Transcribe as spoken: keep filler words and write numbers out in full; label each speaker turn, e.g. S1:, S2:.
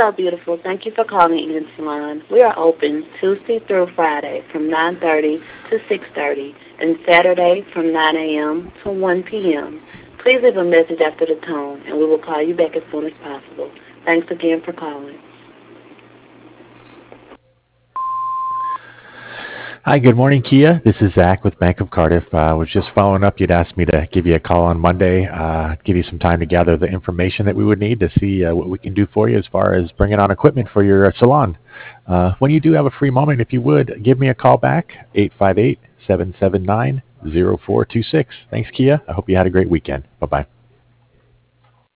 S1: Hello, beautiful. Thank you for calling Eden Salon. We are open Tuesday through Friday from nine thirty to six thirty and Saturday from nine a.m. to one p.m. Please leave a message after the tone, and we will call you back as soon as possible. Thanks again for calling.
S2: Hi, good morning, Kia. This is Zach with Bank of Cardiff. I uh, was just following up. You'd asked me to give you a call on Monday, uh, give you some time to gather the information that we would need to see uh, what we can do for you as far as bringing on equipment for your salon. Uh, when you do have a free moment, if you would, give me a call back, eight five eight, seven seven nine, zero four two six. Thanks, Kia. I hope you had a great weekend. Bye-bye.